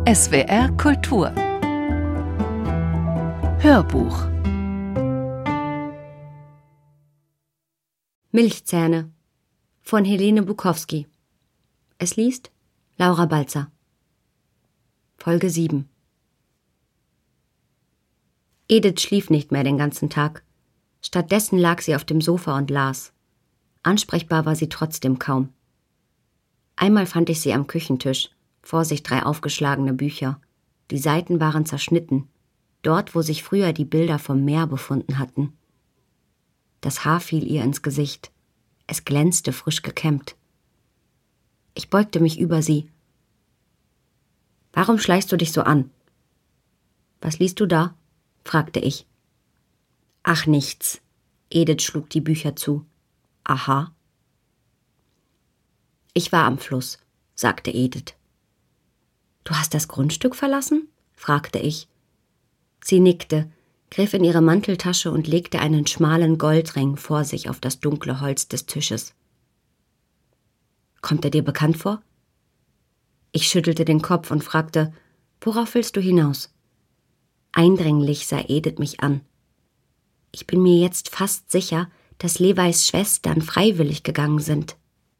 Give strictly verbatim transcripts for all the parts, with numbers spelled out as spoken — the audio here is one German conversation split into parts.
S W R Kultur Hörbuch Milchzähne von Helene Bukowski. Es liest Laura Balzer. Folge sieben. Edith schlief nicht mehr den ganzen Tag. Stattdessen lag sie auf dem Sofa und las. Ansprechbar war sie trotzdem kaum. Einmal fand ich sie am Küchentisch, vor sich drei aufgeschlagene Bücher. Die Seiten waren zerschnitten, dort, wo sich früher die Bilder vom Meer befunden hatten. Das Haar fiel ihr ins Gesicht. Es glänzte frisch gekämmt. Ich beugte mich über sie. »Warum schleichst du dich so an?« »Was liest du da?« fragte ich. »Ach, nichts.« Edith schlug die Bücher zu. »Aha.« »Ich war am Fluss«, sagte Edith. »Du hast das Grundstück verlassen?« fragte ich. Sie nickte, griff in ihre Manteltasche und legte einen schmalen Goldring vor sich auf das dunkle Holz des Tisches. »Kommt er dir bekannt vor?« Ich schüttelte den Kopf und fragte, »Worauf willst du hinaus?« Eindringlich sah Edith mich an. Ich bin mir jetzt fast sicher, dass Levis Schwestern freiwillig gegangen sind.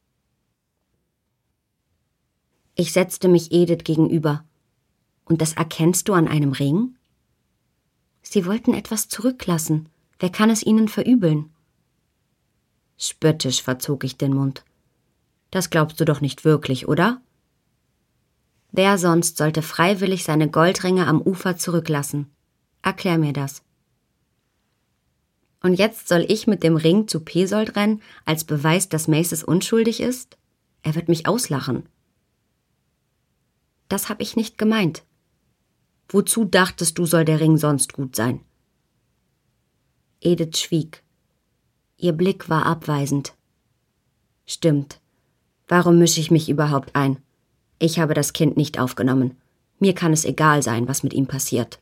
Ich setzte mich Edith gegenüber. »Und das erkennst du an einem Ring?« »Sie wollten etwas zurücklassen. Wer kann es ihnen verübeln?« Spöttisch verzog ich den Mund. »Das glaubst du doch nicht wirklich, oder?« »Wer sonst sollte freiwillig seine Goldringe am Ufer zurücklassen? Erklär mir das.« »Und jetzt soll ich mit dem Ring zu Pesold rennen, als Beweis, dass Maces unschuldig ist? Er wird mich auslachen.« »Das hab ich nicht gemeint. Wozu dachtest du, soll der Ring sonst gut sein?« Edith schwieg. Ihr Blick war abweisend. »Stimmt. Warum mische ich mich überhaupt ein? Ich habe das Kind nicht aufgenommen. Mir kann es egal sein, was mit ihm passiert.«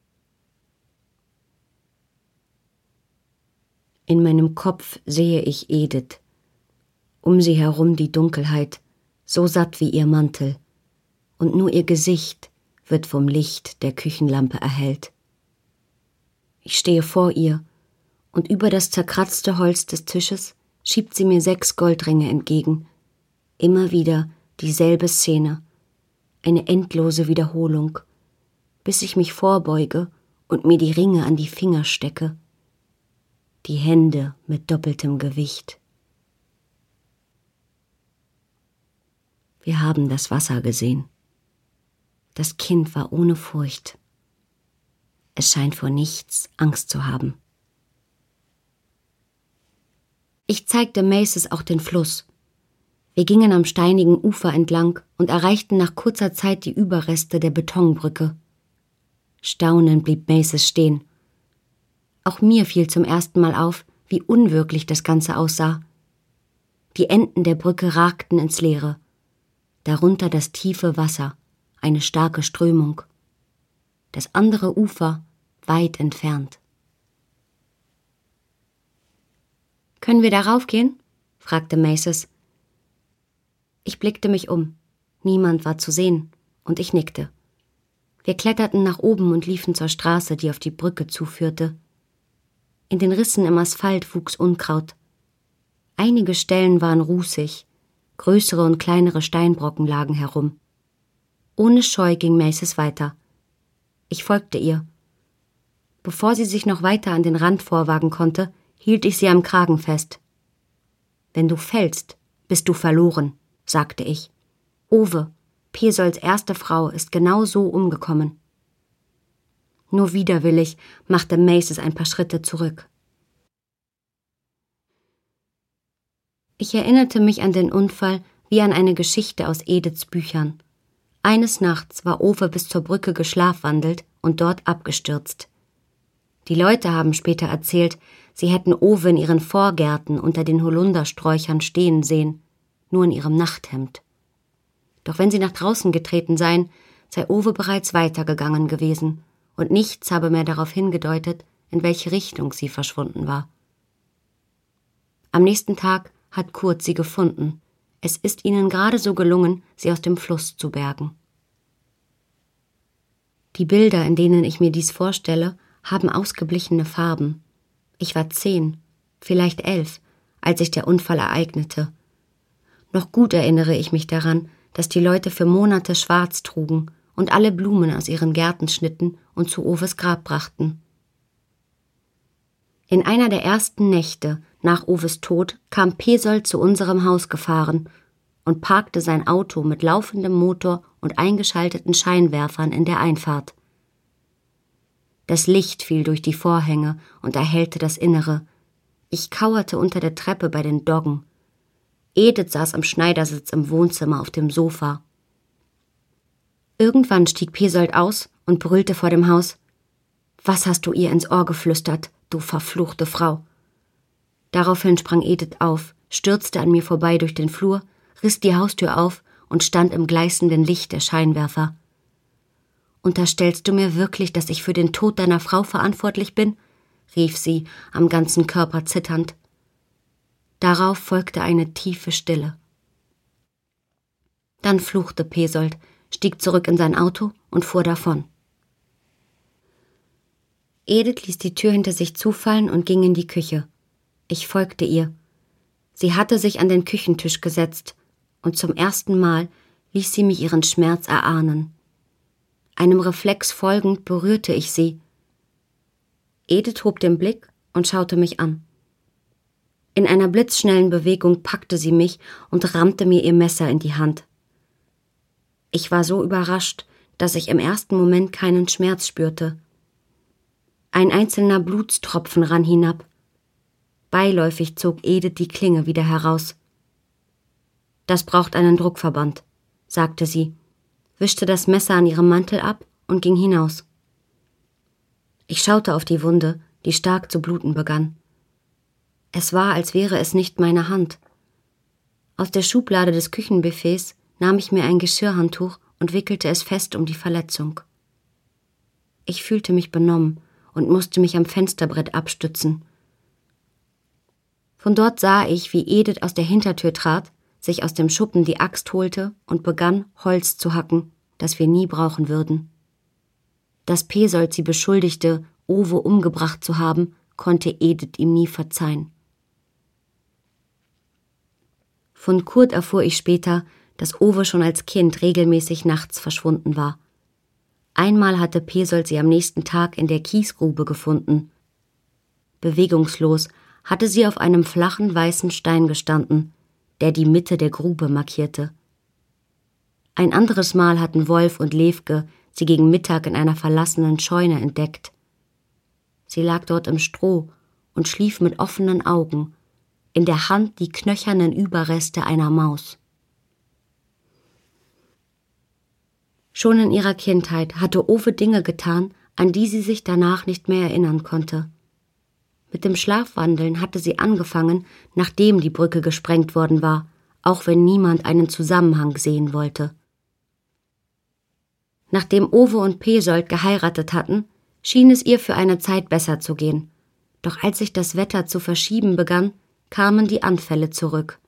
In meinem Kopf sehe ich Edith. Um sie herum die Dunkelheit, so satt wie ihr Mantel. Und nur ihr Gesicht wird vom Licht der Küchenlampe erhellt. Ich stehe vor ihr, und über das zerkratzte Holz des Tisches schiebt sie mir sechs Goldringe entgegen. Immer wieder dieselbe Szene, eine endlose Wiederholung, bis ich mich vorbeuge und mir die Ringe an die Finger stecke. Die Hände mit doppeltem Gewicht. Wir haben das Wasser gesehen. Das Kind war ohne Furcht. Es scheint vor nichts Angst zu haben. Ich zeigte Maces auch den Fluss. Wir gingen am steinigen Ufer entlang und erreichten nach kurzer Zeit die Überreste der Betonbrücke. Staunend blieb Maces stehen. Auch mir fiel zum ersten Mal auf, wie unwirklich das Ganze aussah. Die Enden der Brücke ragten ins Leere. Darunter das tiefe Wasser. Eine starke Strömung. Das andere Ufer weit entfernt. »Können wir darauf gehen?« fragte Maces. Ich blickte mich um. Niemand war zu sehen, und ich nickte. Wir kletterten nach oben und liefen zur Straße, die auf die Brücke zuführte. In den Rissen im Asphalt wuchs Unkraut. Einige Stellen waren rußig, größere und kleinere Steinbrocken lagen herum. Ohne Scheu ging Maces weiter. Ich folgte ihr. Bevor sie sich noch weiter an den Rand vorwagen konnte, hielt ich sie am Kragen fest. »Wenn du fällst, bist du verloren«, sagte ich. »Owe, Pesolds erste Frau, ist genau so umgekommen.« Nur widerwillig machte Maces ein paar Schritte zurück. Ich erinnerte mich an den Unfall wie an eine Geschichte aus Ediths Büchern. Eines Nachts war Owe bis zur Brücke geschlafwandelt und dort abgestürzt. Die Leute haben später erzählt, sie hätten Owe in ihren Vorgärten unter den Holundersträuchern stehen sehen, nur in ihrem Nachthemd. Doch wenn sie nach draußen getreten seien, sei Owe bereits weitergegangen gewesen, und nichts habe mehr darauf hingedeutet, in welche Richtung sie verschwunden war. Am nächsten Tag hat Kurt sie gefunden. Es ist ihnen gerade so gelungen, sie aus dem Fluss zu bergen. Die Bilder, in denen ich mir dies vorstelle, haben ausgeblichene Farben. Ich war zehn, vielleicht elf, als sich der Unfall ereignete. Noch gut erinnere ich mich daran, dass die Leute für Monate schwarz trugen und alle Blumen aus ihren Gärten schnitten und zu Oves Grab brachten. In einer der ersten Nächte nach Oves Tod kam Pesold zu unserem Haus gefahren und parkte sein Auto mit laufendem Motor und eingeschalteten Scheinwerfern in der Einfahrt. Das Licht fiel durch die Vorhänge und erhellte das Innere. Ich kauerte unter der Treppe bei den Doggen. Edith saß am Schneidersitz im Wohnzimmer auf dem Sofa. Irgendwann stieg Pesold aus und brüllte vor dem Haus: »Was hast du ihr ins Ohr geflüstert, du verfluchte Frau?« Daraufhin sprang Edith auf, stürzte an mir vorbei durch den Flur, riss die Haustür auf und stand im gleißenden Licht der Scheinwerfer. »Unterstellst du mir wirklich, dass ich für den Tod deiner Frau verantwortlich bin?« rief sie, am ganzen Körper zitternd. Darauf folgte eine tiefe Stille. Dann fluchte Pesold, stieg zurück in sein Auto und fuhr davon. Edith ließ die Tür hinter sich zufallen und ging in die Küche. Ich folgte ihr. Sie hatte sich an den Küchentisch gesetzt, und zum ersten Mal ließ sie mich ihren Schmerz erahnen. Einem Reflex folgend berührte ich sie. Edith hob den Blick und schaute mich an. In einer blitzschnellen Bewegung packte sie mich und rammte mir ihr Messer in die Hand. Ich war so überrascht, dass ich im ersten Moment keinen Schmerz spürte. Ein einzelner Blutstropfen rann hinab. Beiläufig zog Edith die Klinge wieder heraus. »Das braucht einen Druckverband«, sagte sie, wischte das Messer an ihrem Mantel ab und ging hinaus. Ich schaute auf die Wunde, die stark zu bluten begann. Es war, als wäre es nicht meine Hand. Aus der Schublade des Küchenbuffets nahm ich mir ein Geschirrhandtuch und wickelte es fest um die Verletzung. Ich fühlte mich benommen und musste mich am Fensterbrett abstützen. Von dort sah ich, wie Edith aus der Hintertür trat, sich aus dem Schuppen die Axt holte und begann, Holz zu hacken, das wir nie brauchen würden. Dass Pesold sie beschuldigte, Owe umgebracht zu haben, konnte Edith ihm nie verzeihen. Von Kurt erfuhr ich später, dass Owe schon als Kind regelmäßig nachts verschwunden war. Einmal hatte Pesold sie am nächsten Tag in der Kiesgrube gefunden. Bewegungslos hatte sie auf einem flachen weißen Stein gestanden, der die Mitte der Grube markierte. Ein anderes Mal hatten Wolf und Levke sie gegen Mittag in einer verlassenen Scheune entdeckt. Sie lag dort im Stroh und schlief mit offenen Augen, in der Hand die knöchernen Überreste einer Maus. Schon in ihrer Kindheit hatte Owe Dinge getan, an die sie sich danach nicht mehr erinnern konnte. Mit dem Schlafwandeln hatte sie angefangen, nachdem die Brücke gesprengt worden war, auch wenn niemand einen Zusammenhang sehen wollte. Nachdem Owe und Pesold geheiratet hatten, schien es ihr für eine Zeit besser zu gehen. Doch als sich das Wetter zu verschieben begann, kamen die Anfälle zurück.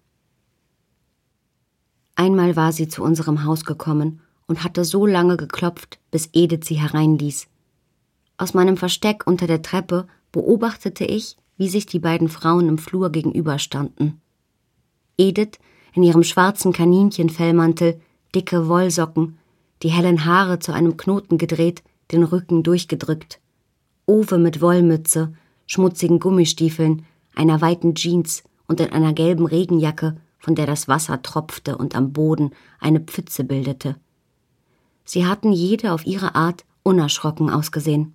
Einmal war sie zu unserem Haus gekommen und hatte so lange geklopft, bis Edith sie hereinließ. Aus meinem Versteck unter der Treppe beobachtete ich, wie sich die beiden Frauen im Flur gegenüberstanden. Edith in ihrem schwarzen Kaninchenfellmantel, dicke Wollsocken, die hellen Haare zu einem Knoten gedreht, den Rücken durchgedrückt. Owe mit Wollmütze, schmutzigen Gummistiefeln, einer weiten Jeans und in einer gelben Regenjacke, von der das Wasser tropfte und am Boden eine Pfütze bildete. Sie hatten jede auf ihre Art unerschrocken ausgesehen.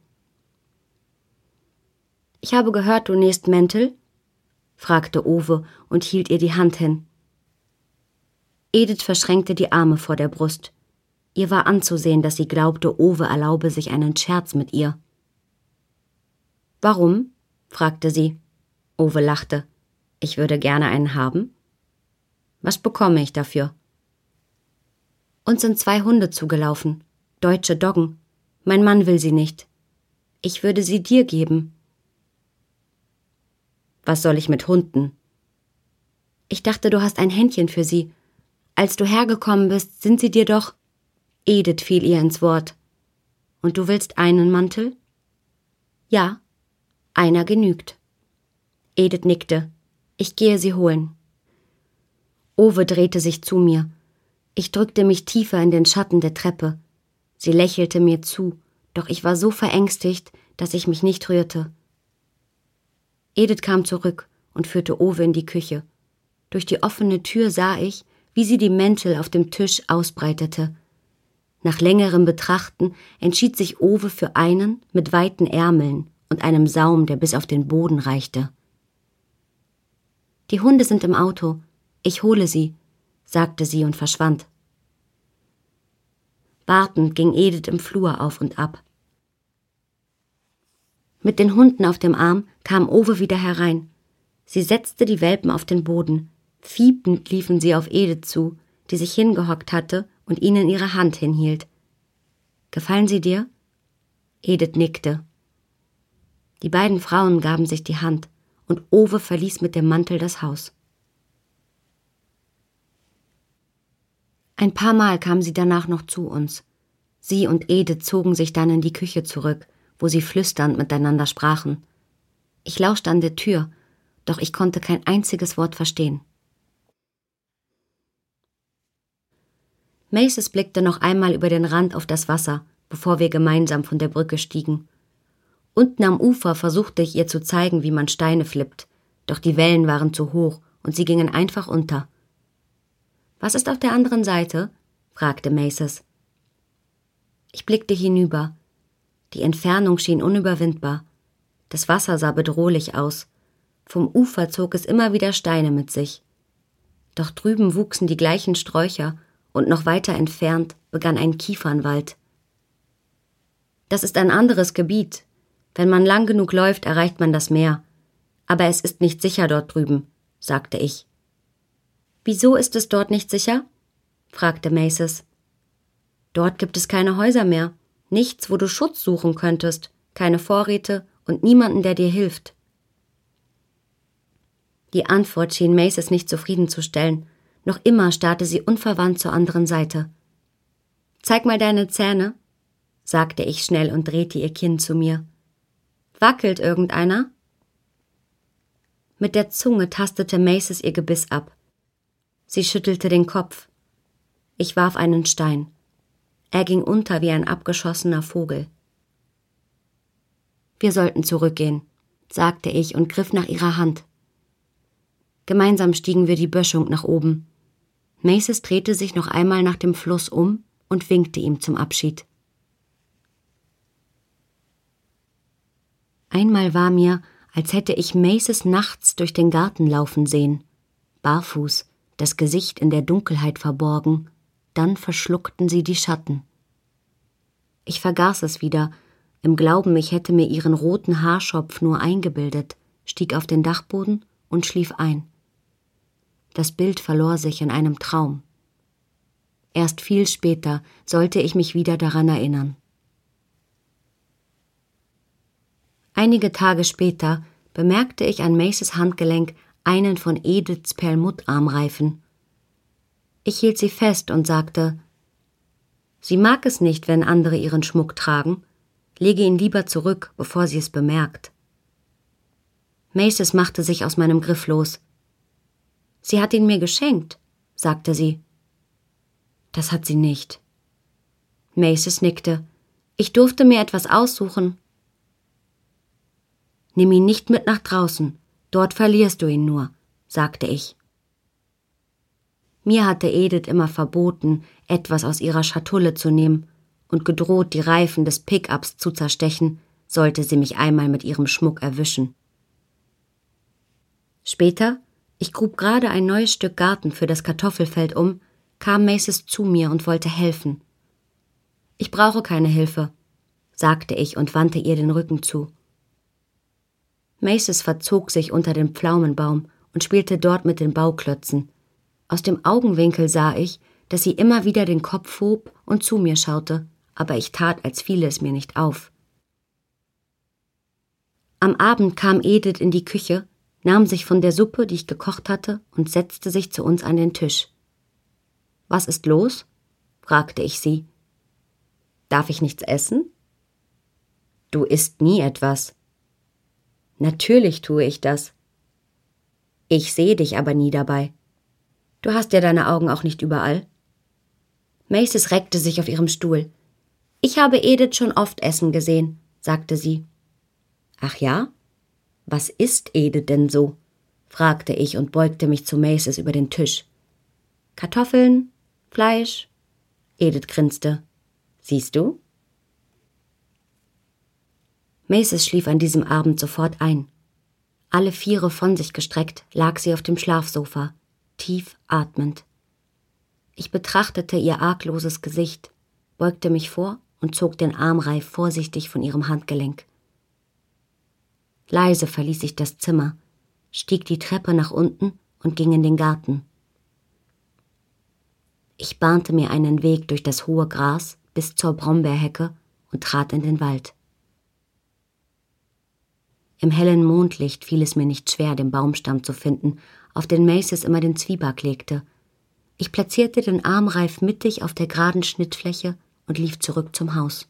»Ich habe gehört, du nähst Mäntel?« fragte Owe und hielt ihr die Hand hin. Edith verschränkte die Arme vor der Brust. Ihr war anzusehen, dass sie glaubte, Owe erlaube sich einen Scherz mit ihr. »Warum?« fragte sie. Owe lachte. »Ich würde gerne einen haben.« »Was bekomme ich dafür?« »Uns sind zwei Hunde zugelaufen, deutsche Doggen. Mein Mann will sie nicht. Ich würde sie dir geben.« »Was soll ich mit Hunden?« »Ich dachte, du hast ein Händchen für sie. Als du hergekommen bist, sind sie dir doch...« Edith fiel ihr ins Wort. Und du willst einen Mantel? Ja, einer genügt. Edith nickte. Ich gehe sie holen. Owe drehte sich zu mir. Ich drückte mich tiefer in den Schatten der Treppe. Sie lächelte mir zu, doch ich war so verängstigt, dass ich mich nicht rührte. Edith kam zurück und führte Owe in die Küche. Durch die offene Tür sah ich, wie sie die Mäntel auf dem Tisch ausbreitete. Nach längerem Betrachten entschied sich Owe für einen mit weiten Ärmeln und einem Saum, der bis auf den Boden reichte. »Die Hunde sind im Auto. Ich hole sie«, sagte sie und verschwand. Wartend ging Edith im Flur auf und ab. Mit den Hunden auf dem Arm kam Owe wieder herein. Sie setzte die Welpen auf den Boden. Fiepend liefen sie auf Edith zu, die sich hingehockt hatte und ihnen ihre Hand hinhielt. »Gefallen sie dir?« Edith nickte. Die beiden Frauen gaben sich die Hand, und Owe verließ mit dem Mantel das Haus. Ein paar Mal kam sie danach noch zu uns. Sie und Edith zogen sich dann in die Küche zurück, wo sie flüsternd miteinander sprachen. Ich lauschte an der Tür, doch ich konnte kein einziges Wort verstehen. Maces blickte noch einmal über den Rand auf das Wasser, bevor wir gemeinsam von der Brücke stiegen. Unten am Ufer versuchte ich ihr zu zeigen, wie man Steine flippt, doch die Wellen waren zu hoch und sie gingen einfach unter. »Was ist auf der anderen Seite?« fragte Maces. Ich blickte hinüber. Die Entfernung schien unüberwindbar. Das Wasser sah bedrohlich aus. Vom Ufer zog es immer wieder Steine mit sich. Doch drüben wuchsen die gleichen Sträucher und noch weiter entfernt begann ein Kiefernwald. »Das ist ein anderes Gebiet. Wenn man lang genug läuft, erreicht man das Meer. Aber es ist nicht sicher dort drüben«, sagte ich. »Wieso ist es dort nicht sicher?« fragte Maces. »Dort gibt es keine Häuser mehr, nichts, wo du Schutz suchen könntest, keine Vorräte und niemanden, der dir hilft.« Die Antwort schien Maces nicht zufriedenzustellen. Noch immer starrte sie unverwandt zur anderen Seite. »Zeig mal deine Zähne«, sagte ich schnell und drehte ihr Kinn zu mir. »Wackelt irgendeiner?« Mit der Zunge tastete Maces ihr Gebiss ab. Sie schüttelte den Kopf. Ich warf einen Stein. Er ging unter wie ein abgeschossener Vogel. »Wir sollten zurückgehen«, sagte ich und griff nach ihrer Hand. Gemeinsam stiegen wir die Böschung nach oben. Maces drehte sich noch einmal nach dem Fluss um und winkte ihm zum Abschied. Einmal war mir, als hätte ich Maces nachts durch den Garten laufen sehen, barfuß, das Gesicht in der Dunkelheit verborgen, dann verschluckten sie die Schatten. Ich vergaß es wieder, im Glauben, ich hätte mir ihren roten Haarschopf nur eingebildet, stieg auf den Dachboden und schlief ein. Das Bild verlor sich in einem Traum. Erst viel später sollte ich mich wieder daran erinnern. Einige Tage später bemerkte ich an Maces Handgelenk einen von Ediths Perlmuttarmreifen. Ich hielt sie fest und sagte, »Sie mag es nicht, wenn andere ihren Schmuck tragen. Lege ihn lieber zurück, bevor sie es bemerkt.« Maces machte sich aus meinem Griff los. »Sie hat ihn mir geschenkt«, sagte sie. »Das hat sie nicht.« Maces nickte. »Ich durfte mir etwas aussuchen.« »Nimm ihn nicht mit nach draußen, dort verlierst du ihn nur«, sagte ich. Mir hatte Edith immer verboten, etwas aus ihrer Schatulle zu nehmen und gedroht, die Reifen des Pick-ups zu zerstechen, sollte sie mich einmal mit ihrem Schmuck erwischen. Später, ich grub gerade ein neues Stück Garten für das Kartoffelfeld um, kam Maces zu mir und wollte helfen. »Ich brauche keine Hilfe«, sagte ich und wandte ihr den Rücken zu. Maces verzog sich unter den Pflaumenbaum und spielte dort mit den Bauklötzen. Aus dem Augenwinkel sah ich, dass sie immer wieder den Kopf hob und zu mir schaute, aber ich tat, als fiele es mir nicht auf. Am Abend kam Edith in die Küche, nahm sich von der Suppe, die ich gekocht hatte, und setzte sich zu uns an den Tisch. »Was ist los?« fragte ich sie. »Darf ich nichts essen?« Du isst nie etwas. Natürlich tue ich das. Ich sehe dich aber nie dabei. Du hast ja deine Augen auch nicht überall. Maces reckte sich auf ihrem Stuhl. Ich habe Edith schon oft essen gesehen, sagte sie. Ach ja? Was isst Edith denn so? Fragte ich und beugte mich zu Maces über den Tisch. Kartoffeln, Fleisch. Edith grinste. Siehst du? Maces schlief an diesem Abend sofort ein. Alle Viere von sich gestreckt lag sie auf dem Schlafsofa, tief atmend. Ich betrachtete ihr argloses Gesicht, beugte mich vor und zog den Armreif vorsichtig von ihrem Handgelenk. Leise verließ ich das Zimmer, stieg die Treppe nach unten und ging in den Garten. Ich bahnte mir einen Weg durch das hohe Gras bis zur Brombeerhecke und trat in den Wald. Im hellen Mondlicht fiel es mir nicht schwer, den Baumstamm zu finden, auf den Maces immer den Zwieback legte. Ich platzierte den Armreif mittig auf der geraden Schnittfläche und lief zurück zum Haus.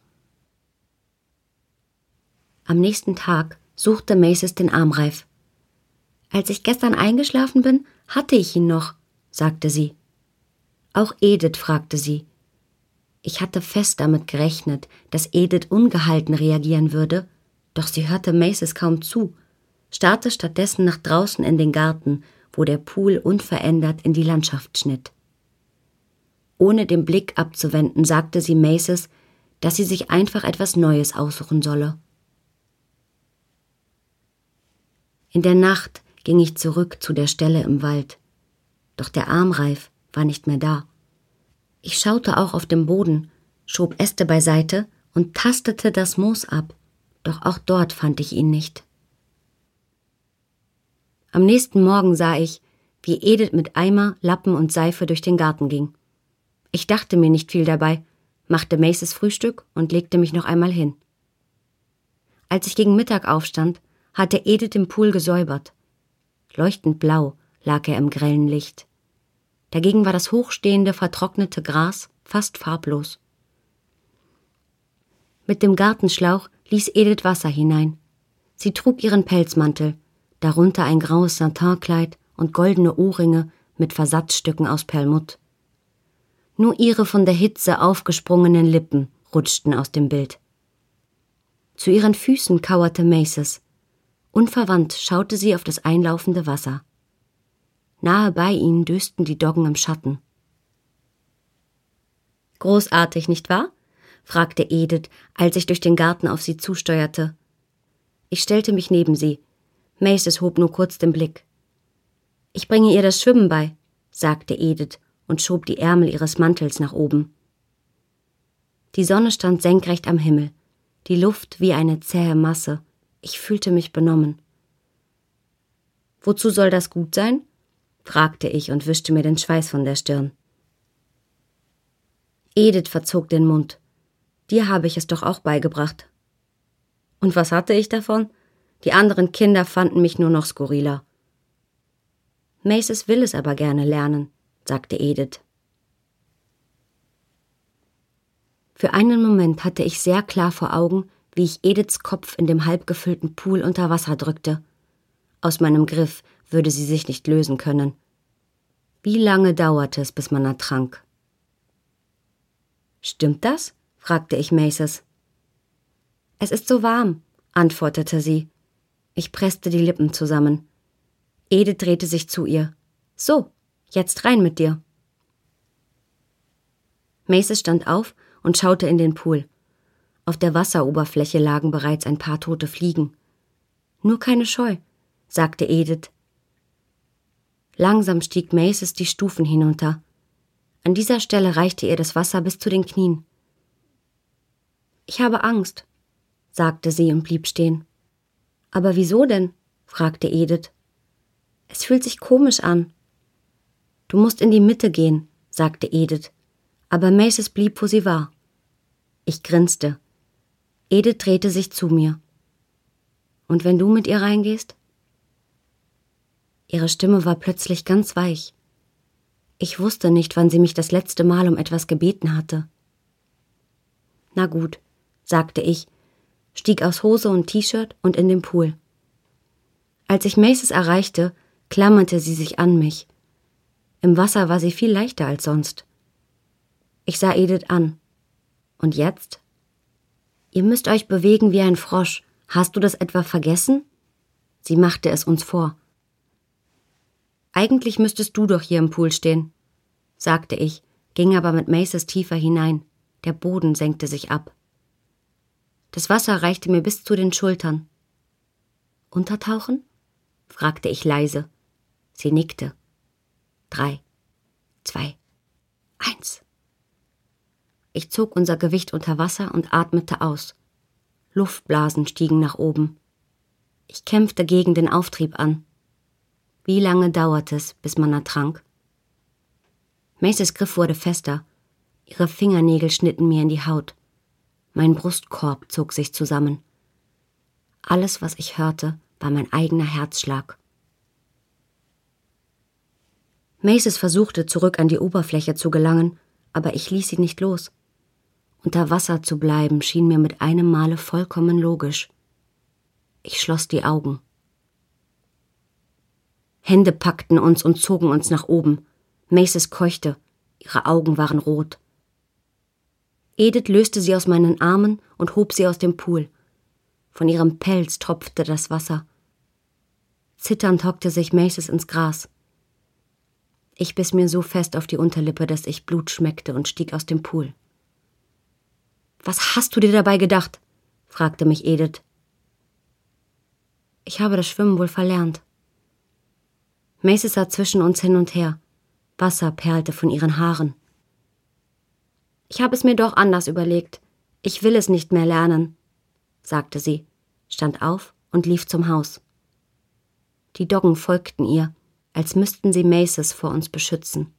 Am nächsten Tag suchte Maces den Armreif. Als ich gestern eingeschlafen bin, hatte ich ihn noch, sagte sie. Auch Edith fragte sie. Ich hatte fest damit gerechnet, dass Edith ungehalten reagieren würde, doch sie hörte Maces kaum zu, starrte stattdessen nach draußen in den Garten, wo der Pool unverändert in die Landschaft schnitt. Ohne den Blick abzuwenden, sagte sie Maces, dass sie sich einfach etwas Neues aussuchen solle. In der Nacht ging ich zurück zu der Stelle im Wald, doch der Armreif war nicht mehr da. Ich schaute auch auf den Boden, schob Äste beiseite und tastete das Moos ab, doch auch dort fand ich ihn nicht. Am nächsten Morgen sah ich, wie Edith mit Eimer, Lappen und Seife durch den Garten ging. Ich dachte mir nicht viel dabei, machte Maces Frühstück und legte mich noch einmal hin. Als ich gegen Mittag aufstand, hatte Edith den Pool gesäubert. Leuchtend blau lag er im grellen Licht. Dagegen war das hochstehende, vertrocknete Gras fast farblos. Mit dem Gartenschlauch ließ Edith Wasser hinein. Sie trug ihren Pelzmantel, darunter ein graues Satinkleid und goldene Ohrringe mit Versatzstücken aus Perlmutt. Nur ihre von der Hitze aufgesprungenen Lippen rutschten aus dem Bild. Zu ihren Füßen kauerte Maces. Unverwandt schaute sie auf das einlaufende Wasser. Nahe bei ihnen dösten die Doggen im Schatten. »Großartig, nicht wahr?« fragte Edith, als ich durch den Garten auf sie zusteuerte. Ich stellte mich neben sie. Maces hob nur kurz den Blick. »Ich bringe ihr das Schwimmen bei«, sagte Edith und schob die Ärmel ihres Mantels nach oben. Die Sonne stand senkrecht am Himmel, die Luft wie eine zähe Masse. Ich fühlte mich benommen. »Wozu soll das gut sein?« fragte ich und wischte mir den Schweiß von der Stirn. Edith verzog den Mund. »Dir habe ich es doch auch beigebracht.« »Und was hatte ich davon? Die anderen Kinder fanden mich nur noch skurriler.« »Maces will es aber gerne lernen«, sagte Edith. Für einen Moment hatte ich sehr klar vor Augen, wie ich Ediths Kopf in dem halbgefüllten Pool unter Wasser drückte. Aus meinem Griff würde sie sich nicht lösen können. Wie lange dauerte es, bis man ertrank? »Stimmt das?« fragte ich Maces. »Es ist so warm«, antwortete sie. Ich presste die Lippen zusammen. Edith drehte sich zu ihr. »So, jetzt rein mit dir.« Maces stand auf und schaute in den Pool. Auf der Wasseroberfläche lagen bereits ein paar tote Fliegen. »Nur keine Scheu«, sagte Edith. Langsam stieg Maces die Stufen hinunter. An dieser Stelle reichte ihr das Wasser bis zu den Knien. »Ich habe Angst«, sagte sie und blieb stehen. »Aber wieso denn?« fragte Edith. »Es fühlt sich komisch an.« »Du musst in die Mitte gehen«, sagte Edith, aber Maces blieb, wo sie war. Ich grinste. Edith drehte sich zu mir. »Und wenn du mit ihr reingehst?« Ihre Stimme war plötzlich ganz weich. Ich wusste nicht, wann sie mich das letzte Mal um etwas gebeten hatte. »Na gut«, sagte ich, stieg aus Hose und T-Shirt und in den Pool. Als ich Macy's erreichte, klammerte sie sich an mich. Im Wasser war sie viel leichter als sonst. Ich sah Edith an. Und jetzt? Ihr müsst euch bewegen wie ein Frosch. Hast du das etwa vergessen? Sie machte es uns vor. Eigentlich müsstest du doch hier im Pool stehen, sagte ich, ging aber mit Macy's tiefer hinein. Der Boden senkte sich ab. Das Wasser reichte mir bis zu den Schultern. Untertauchen? Fragte ich leise. Sie nickte. Drei, zwei, eins. Ich zog unser Gewicht unter Wasser und atmete aus. Luftblasen stiegen nach oben. Ich kämpfte gegen den Auftrieb an. Wie lange dauerte es, bis man ertrank? Macy's Griff wurde fester. Ihre Fingernägel schnitten mir in die Haut. Mein Brustkorb zog sich zusammen. Alles, was ich hörte, war mein eigener Herzschlag. Macy's versuchte, zurück an die Oberfläche zu gelangen, aber ich ließ sie nicht los. Unter Wasser zu bleiben schien mir mit einem Male vollkommen logisch. Ich schloss die Augen. Hände packten uns und zogen uns nach oben. Macy's keuchte. Ihre Augen waren rot. Edith löste sie aus meinen Armen und hob sie aus dem Pool. Von ihrem Pelz tropfte das Wasser. Zitternd hockte sich Macy's ins Gras. Ich biss mir so fest auf die Unterlippe, dass ich Blut schmeckte und stieg aus dem Pool. »Was hast du dir dabei gedacht?« fragte mich Edith. Ich habe das Schwimmen wohl verlernt. Macy's sah zwischen uns hin und her. Wasser perlte von ihren Haaren. »Ich habe es mir doch anders überlegt. Ich will es nicht mehr lernen«, sagte sie, stand auf und lief zum Haus. Die Doggen folgten ihr, als müssten sie Macy's vor uns beschützen.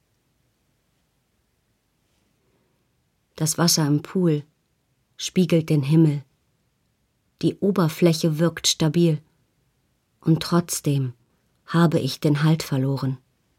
Das Wasser im Pool spiegelt den Himmel. Die Oberfläche wirkt stabil. Und trotzdem habe ich den Halt verloren.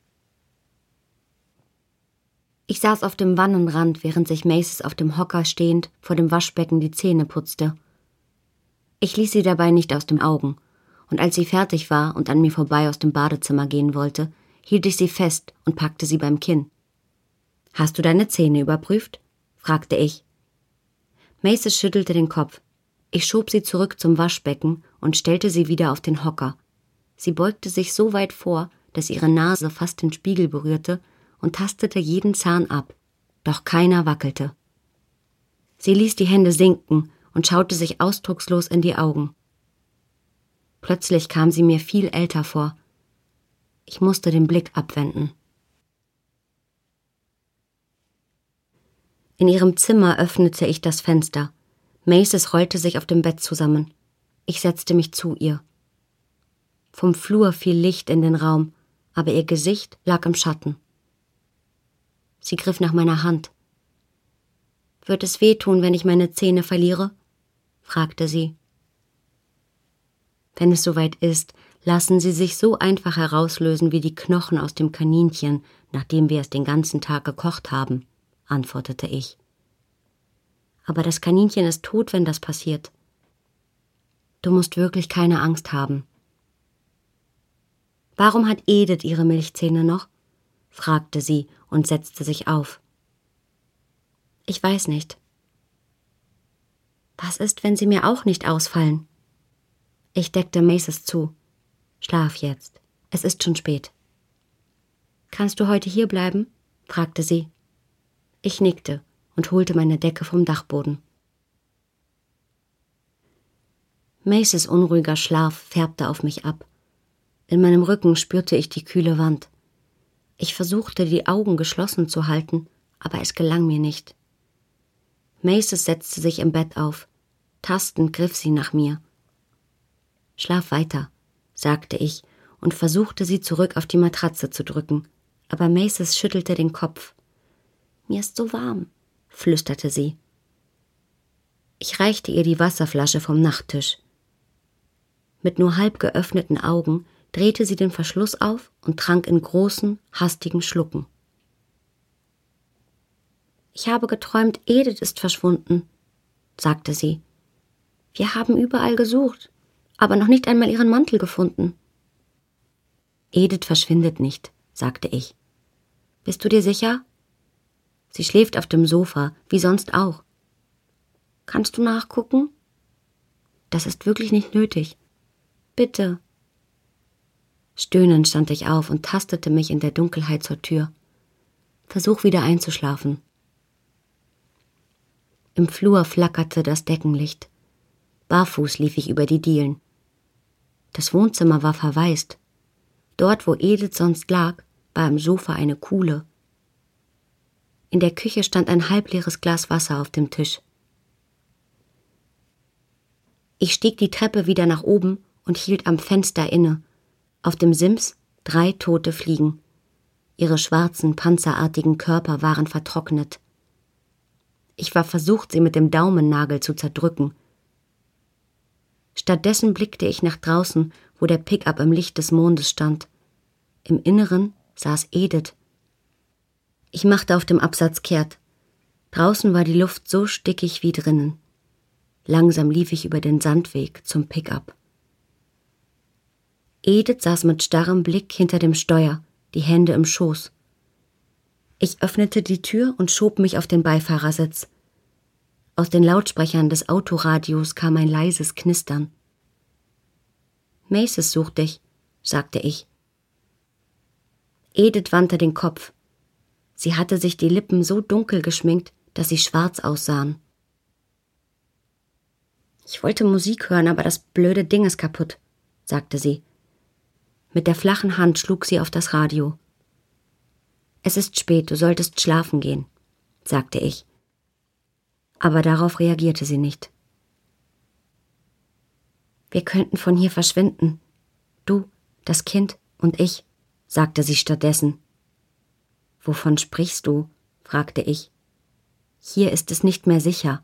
Ich saß auf dem Wannenrand, während sich Macy's auf dem Hocker stehend vor dem Waschbecken die Zähne putzte. Ich ließ sie dabei nicht aus den Augen, und als sie fertig war und an mir vorbei aus dem Badezimmer gehen wollte, hielt ich sie fest und packte sie beim Kinn. »Hast du deine Zähne überprüft?« fragte ich. Macy's schüttelte den Kopf. Ich schob sie zurück zum Waschbecken und stellte sie wieder auf den Hocker. Sie beugte sich so weit vor, dass ihre Nase fast den Spiegel berührte und tastete jeden Zahn ab, doch keiner wackelte. Sie ließ die Hände sinken und schaute sich ausdruckslos in die Augen. Plötzlich kam sie mir viel älter vor. Ich musste den Blick abwenden. In ihrem Zimmer öffnete ich das Fenster. Macy's rollte sich auf dem Bett zusammen. Ich setzte mich zu ihr. Vom Flur fiel Licht in den Raum, aber ihr Gesicht lag im Schatten. Sie griff nach meiner Hand. »Wird es wehtun, wenn ich meine Zähne verliere?« fragte sie. »Wenn es soweit ist, lassen sie sich so einfach herauslösen wie die Knochen aus dem Kaninchen, nachdem wir es den ganzen Tag gekocht haben«, antwortete ich. »Aber das Kaninchen ist tot, wenn das passiert. Du musst wirklich keine Angst haben.« »Warum hat Edith ihre Milchzähne noch?« fragte sie und setzte sich auf. »Ich weiß nicht.« »Was ist, wenn sie mir auch nicht ausfallen?« Ich deckte Macy's zu. »Schlaf jetzt. Es ist schon spät.« »Kannst du heute hier bleiben?« fragte sie. Ich nickte und holte meine Decke vom Dachboden. Macy's unruhiger Schlaf färbte auf mich ab. In meinem Rücken spürte ich die kühle Wand. Ich versuchte, die Augen geschlossen zu halten, aber es gelang mir nicht. Macy's setzte sich im Bett auf. Tastend griff sie nach mir. »Schlaf weiter«, sagte ich und versuchte, sie zurück auf die Matratze zu drücken, aber Macy's schüttelte den Kopf. »Mir ist so warm«, flüsterte sie. Ich reichte ihr die Wasserflasche vom Nachttisch. Mit nur halb geöffneten Augen drehte sie den Verschluss auf und trank in großen, hastigen Schlucken. »Ich habe geträumt, Edith ist verschwunden«, sagte sie. Wir haben überall gesucht, aber noch nicht einmal ihren Mantel gefunden. Edith verschwindet nicht, sagte ich. Bist du dir sicher? Sie schläft auf dem Sofa, wie sonst auch. Kannst du nachgucken? Das ist wirklich nicht nötig. Bitte. Stöhnend stand ich auf und tastete mich in der Dunkelheit zur Tür. Versuch wieder einzuschlafen. Im Flur flackerte das Deckenlicht. Barfuß lief ich über die Dielen. Das Wohnzimmer war verwaist. Dort, wo Edith sonst lag, war im Sofa eine Kuhle. In der Küche stand ein halbleeres Glas Wasser auf dem Tisch. Ich stieg die Treppe wieder nach oben und hielt am Fenster inne. Auf dem Sims drei tote Fliegen. Ihre schwarzen, panzerartigen Körper waren vertrocknet. Ich war versucht, sie mit dem Daumennagel zu zerdrücken. Stattdessen blickte ich nach draußen, wo der Pickup im Licht des Mondes stand. Im Inneren saß Edith. Ich machte auf dem Absatz kehrt. Draußen war die Luft so stickig wie drinnen. Langsam lief ich über den Sandweg zum Pickup. Edith saß mit starrem Blick hinter dem Steuer, die Hände im Schoß. Ich öffnete die Tür und schob mich auf den Beifahrersitz. Aus den Lautsprechern des Autoradios kam ein leises Knistern. »Maces sucht dich«, sagte ich. Edith wandte den Kopf. Sie hatte sich die Lippen so dunkel geschminkt, dass sie schwarz aussahen. »Ich wollte Musik hören, aber das blöde Ding ist kaputt«, sagte sie. Mit der flachen Hand schlug sie auf das Radio. »Es ist spät, du solltest schlafen gehen«, sagte ich. Aber darauf reagierte sie nicht. »Wir könnten von hier verschwinden. Du, das Kind und ich«, sagte sie stattdessen. »Wovon sprichst du?«, fragte ich. »Hier ist es nicht mehr sicher.«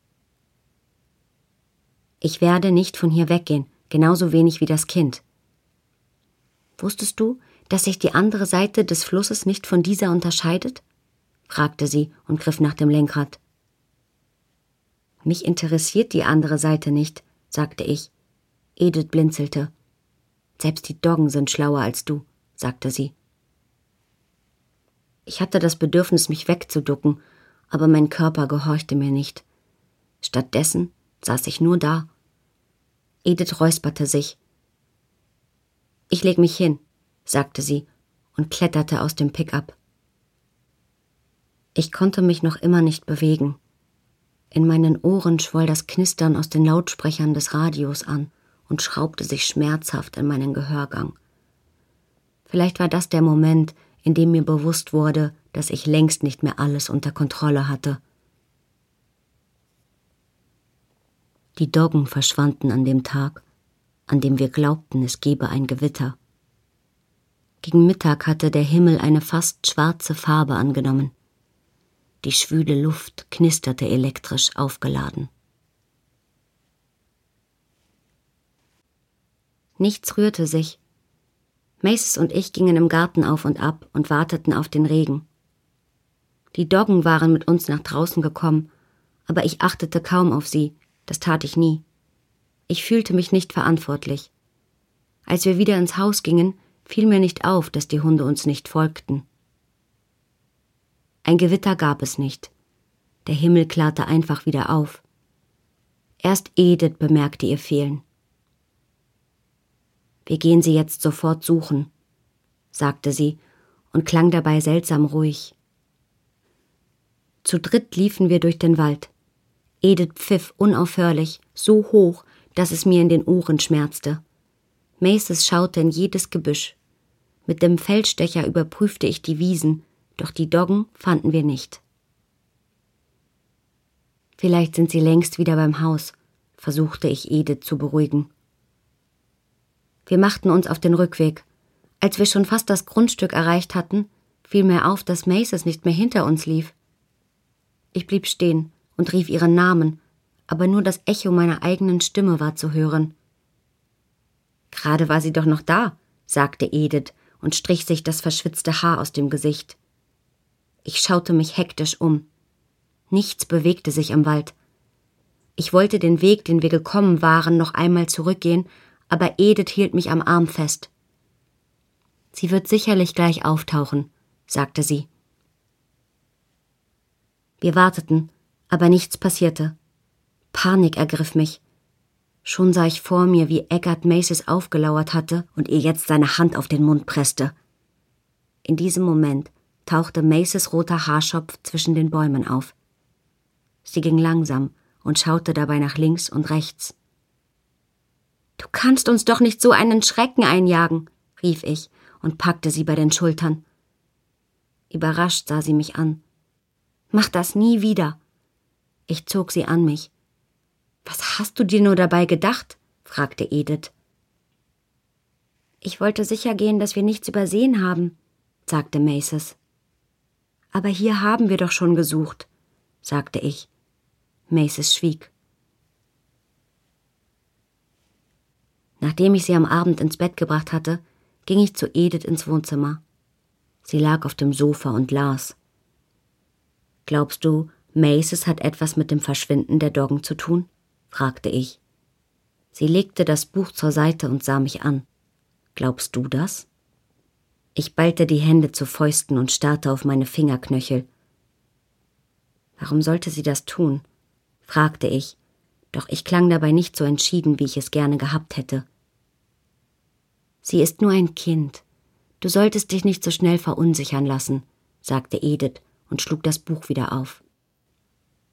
»Ich werde nicht von hier weggehen, genauso wenig wie das Kind.« »Wusstest du, dass sich die andere Seite des Flusses nicht von dieser unterscheidet?«, fragte sie und griff nach dem Lenkrad. »Mich interessiert die andere Seite nicht«, sagte ich. Edith blinzelte. »Selbst die Doggen sind schlauer als du«, sagte sie. Ich hatte das Bedürfnis, mich wegzuducken, aber mein Körper gehorchte mir nicht. Stattdessen saß ich nur da. Edith räusperte sich. »Ich leg mich hin«, sagte sie und kletterte aus dem Pickup. Ich konnte mich noch immer nicht bewegen. In meinen Ohren schwoll das Knistern aus den Lautsprechern des Radios an und schraubte sich schmerzhaft in meinen Gehörgang. Vielleicht war das der Moment, in dem mir bewusst wurde, dass ich längst nicht mehr alles unter Kontrolle hatte. Die Doggen verschwanden an dem Tag, an dem wir glaubten, es gebe ein Gewitter. Gegen Mittag hatte der Himmel eine fast schwarze Farbe angenommen. Die schwüle Luft knisterte elektrisch aufgeladen. Nichts rührte sich. Maces und ich gingen im Garten auf und ab und warteten auf den Regen. Die Doggen waren mit uns nach draußen gekommen, aber ich achtete kaum auf sie, das tat ich nie. Ich fühlte mich nicht verantwortlich. Als wir wieder ins Haus gingen, fiel mir nicht auf, dass die Hunde uns nicht folgten. Ein Gewitter gab es nicht. Der Himmel klarte einfach wieder auf. Erst Edith bemerkte ihr Fehlen. »Wir gehen sie jetzt sofort suchen«, sagte sie und klang dabei seltsam ruhig. Zu dritt liefen wir durch den Wald. Edith pfiff unaufhörlich, so hoch, dass es mir in den Ohren schmerzte. Maces schaute in jedes Gebüsch. Mit dem Feldstecher überprüfte ich die Wiesen, doch die Doggen fanden wir nicht. »Vielleicht sind sie längst wieder beim Haus«, versuchte ich Edith zu beruhigen. Wir machten uns auf den Rückweg. Als wir schon fast das Grundstück erreicht hatten, fiel mir auf, dass Maces nicht mehr hinter uns lief. Ich blieb stehen und rief ihren Namen, aber nur das Echo meiner eigenen Stimme war zu hören. »Gerade war sie doch noch da«, sagte Edith und strich sich das verschwitzte Haar aus dem Gesicht. Ich schaute mich hektisch um. Nichts bewegte sich im Wald. Ich wollte den Weg, den wir gekommen waren, noch einmal zurückgehen, aber Edith hielt mich am Arm fest. »Sie wird sicherlich gleich auftauchen«, sagte sie. Wir warteten, aber nichts passierte. Panik ergriff mich. Schon sah ich vor mir, wie Eggert Maces aufgelauert hatte und ihr jetzt seine Hand auf den Mund presste. In diesem Moment tauchte Maces roter Haarschopf zwischen den Bäumen auf. Sie ging langsam und schaute dabei nach links und rechts. »Du kannst uns doch nicht so einen Schrecken einjagen«, rief ich und packte sie bei den Schultern. Überrascht sah sie mich an. »Mach das nie wieder!« Ich zog sie an mich. »Was hast du dir nur dabei gedacht?« fragte Edith. »Ich wollte sicher gehen, dass wir nichts übersehen haben«, sagte Maces. »Aber hier haben wir doch schon gesucht«, sagte ich. Maces schwieg. Nachdem ich sie am Abend ins Bett gebracht hatte, ging ich zu Edith ins Wohnzimmer. Sie lag auf dem Sofa und las. »Glaubst du, Maces hat etwas mit dem Verschwinden der Doggen zu tun?« fragte ich. Sie legte das Buch zur Seite und sah mich an. »Glaubst du das?« Ich ballte die Hände zu Fäusten und starrte auf meine Fingerknöchel. »Warum sollte sie das tun?« fragte ich, doch ich klang dabei nicht so entschieden, wie ich es gerne gehabt hätte. »Sie ist nur ein Kind. Du solltest dich nicht so schnell verunsichern lassen«, sagte Edith und schlug das Buch wieder auf.